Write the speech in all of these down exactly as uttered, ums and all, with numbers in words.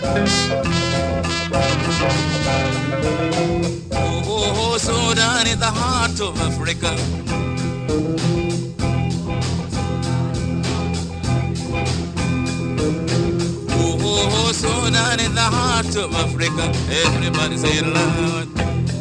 Oh, oh, oh, Sudan is the heart of Africa. Oh, oh, oh, Sudan is the heart of Africa. Everybody say it loud.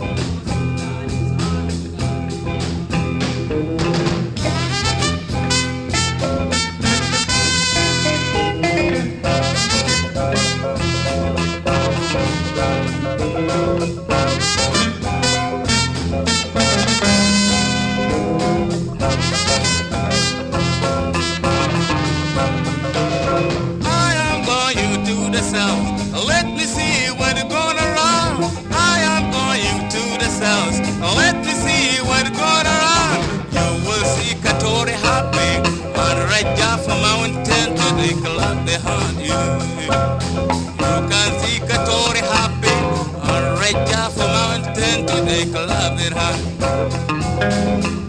Let me see what's going around. I am going to the south. Let me see what's going around. You will see Katori happy on Red Jaffa Mountain to the club they hunt you. You can see Katori happy on Red Jaffa Mountain to the club they hunt.